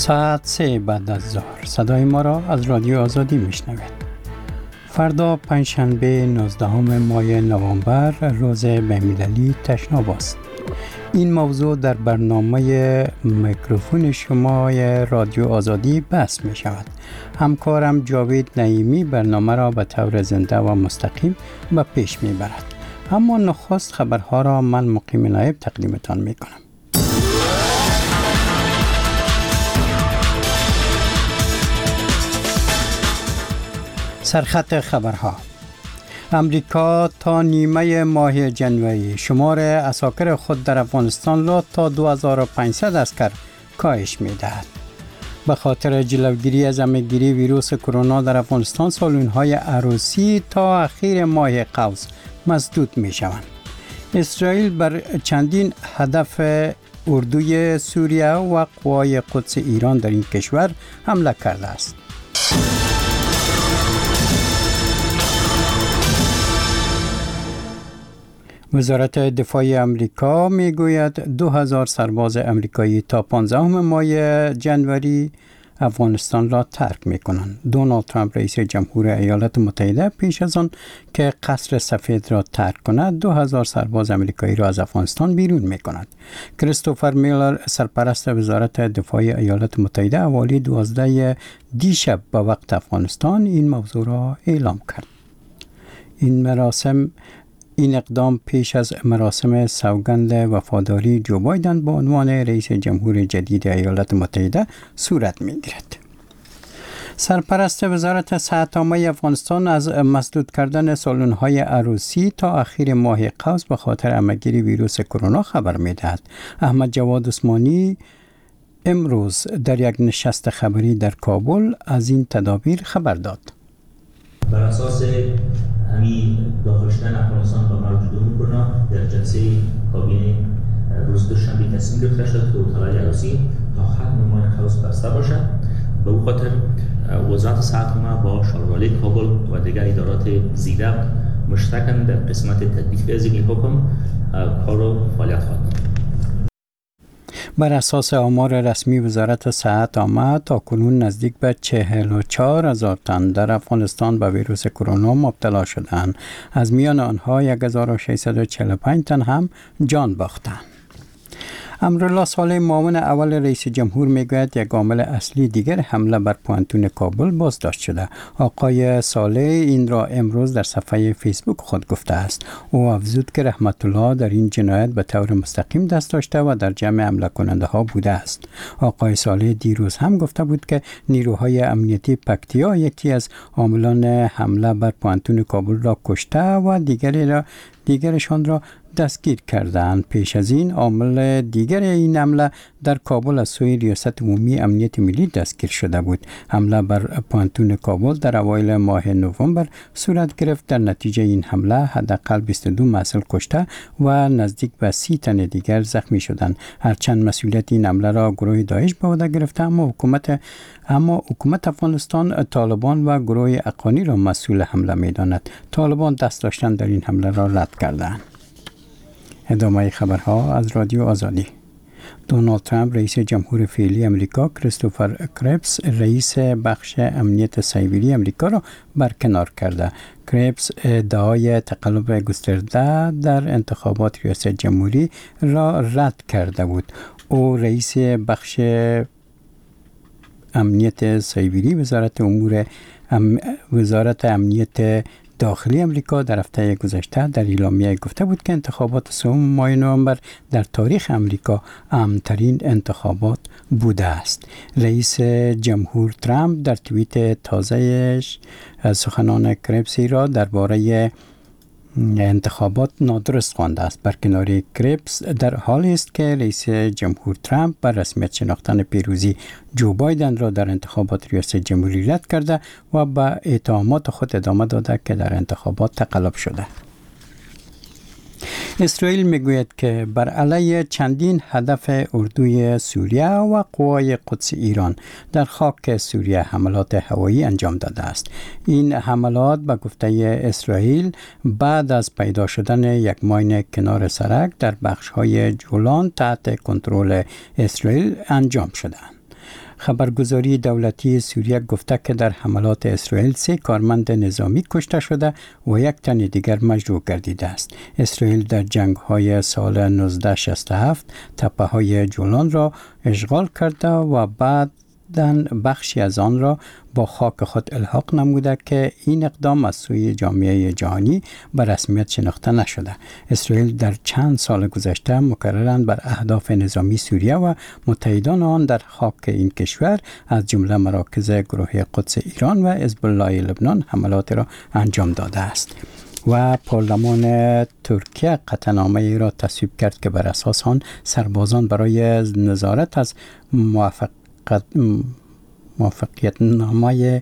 ساعت 3 بعد از ظهر صدای ما را از رادیو آزادی میشنوید. فردا پنجشنبه 19 ماه نوامبر روز بین‌المللی تشناب است. این موضوع در برنامه میکروفون شما رادیو آزادی بحث می شود. همکارم جاوید نعیمی برنامه را به طور زنده و مستقیم به پیش می برد. اما نخست خبرها را من مقیم نایب تقدیمتان می کنم. سرخط خبرها: امریکا تا نیمه ماه جنوری شمار عساکر خود در افغانستان را تا 2500 عسکر کاهش می دهد. به خاطر جلوگیری از همه‌گیری ویروس کرونا در افغانستان سالن‌های عروسی تا اخیر ماه قوس مسدود می شوند. اسرائیل بر چندین هدف اردوی سوریه و قوای قدس ایران در این کشور حمله کرده است. وزارت دفاع امریکا میگوید 2000 سرباز امریکایی تا 15 ماه جنوری افغانستان را ترک میکنند. دونالد ترامپ رئیس جمهور ایالات متحده پیش از آن که قصر سفید را ترک کند 2000 سرباز امریکایی را از افغانستان بیرون میکند. کریستوفر میلر سرپرست وزارت دفاع ایالات متحده حوالی 12 دیشب به وقت افغانستان این موضوع را اعلام کرد. این اقدام پیش از مراسم سوگند وفاداری جو بایدن به عنوان رئیس جمهور جدید ایالات متحده صورت می‌گیرد. سرپرست وزارت صحت عامه افغانستان از مسدود کردن سالن‌های عروسی تا اخیر ماه قوس به خاطر همه‌گیری ویروس کرونا خبر می‌دهد. احمد جواد عثمانی امروز در یک نشست خبری در کابل از این تدابیر خبر داد. بر اساس همین داخل شدن افغانستان با موجود کرونا در جلسه کابینه روز دوشنبه تصمیم گرفته شد که اتاق‌های عروسی تا ختم ماه قوس بسته باشد. به او خاطر وزارت صحت عامه با شاروالی کابل و دیگر ادارات زیربط مشترکاً در قسمت تطبیق از این حکم کار و فعالیت خواهد کرد. بر اساس آمار رسمی وزارت صحت عامه تاکنون نزدیک به 44,000 تن در افغانستان به ویروس کرونا مبتلا شدند. از میان آنها 1645 تن هم جان باختند. امرالله صالح معاون اول رئیس جمهور میگوید یک عامل اصلی دیگر حمله بر پوانتون کابل بازداشت شده. آقای صالح این را امروز در صفحه فیسبوک خود گفته است. او افزود که رحمت الله در این جنایت به طور مستقیم دست داشته و در جمع حمله کننده ها بوده است. آقای صالح دیروز هم گفته بود که نیروهای امنیتی پکتیا یکی از عاملان حمله بر پوانتون کابل را کشته و دیگرشان را دستگیر کردند. پیش از این عامل دیگر این حمله در کابل از سوی ریاست عمومی امنیت ملی دستگیر شده بود. حمله بر پوانتون کابل در اوایل ماه نوامبر صورت گرفت. در نتیجه این حمله حداقل 22 مسئول کشته و نزدیک به 30 تن دیگر زخمی شدند. هرچند مسئولیت این حمله را گروه داعش به عهده گرفته اما حکومت افغانستان طالبان و گروه اقانی را مسئول حمله می‌داند. طالبان دست داشتن در این حمله را رد کردند. ادامه خبرها از رادیو آزادی. دونالد ترامپ رئیس جمهور فعلی امریکا کریستوفر کرپس رئیس بخش امنیت سایبری امریکا را برکنار کرده. کرپس ادعای تقلب گسترده در انتخابات ریاست جمهوری را رد کرده بود. او رئیس بخش امنیت سایبری وزارت امنیت داخلی امریکا در هفته گذشته در اعلامیه گفته بود که انتخابات 3 ماه نوامبر در تاریخ امریکا امن‌ترین انتخابات بوده است. رئیس جمهور ترامپ در توییت تازه‌اش سخنان کرپسی را درباره انتخابات نادرست خوانده است. برکناری کرپس در حالی است که رئیس جمهور ترامپ بر رسمیت شناختن پیروزی جو بایدن را در انتخابات ریاست جمهوری رد کرده و به اتهامات خود ادامه داده که در انتخابات تقلب شده. اسرائیل میگوید که بر علیه چندین هدف اردوی سوریه و قوای قدس ایران در خاک سوریه حملات هوایی انجام داده است. این حملات به گفته اسرائیل بعد از پیدا شدن یک ماین کنار سرک در بخش‌های جولان تحت کنترل اسرائیل انجام شدند. خبرگزاری دولتی سوریه گفته که در حملات اسرائیل 3 کارمند نظامی کشته شده و 1 تن دیگر مجروح گردیده است. اسرائیل در جنگ‌های سال 1967 تپه‌های جولان را اشغال کرده و بعد بخشی از آن را با خاک خود الحاق نموده که این اقدام از سوی جامعه جهانی به رسمیت شناخته نشده. اسرائیل در چند سال گذشته مکرراً بر اهداف نظامی سوریه و متحدان آن در خاک این کشور از جمله مراکز گروه قدس ایران و حزب الله لبنان حملات را انجام داده است. و پارلمان ترکیه قطعنامه‌ای را تصویب کرد که بر اساس آن سربازان برای نظارت از موافقت نامه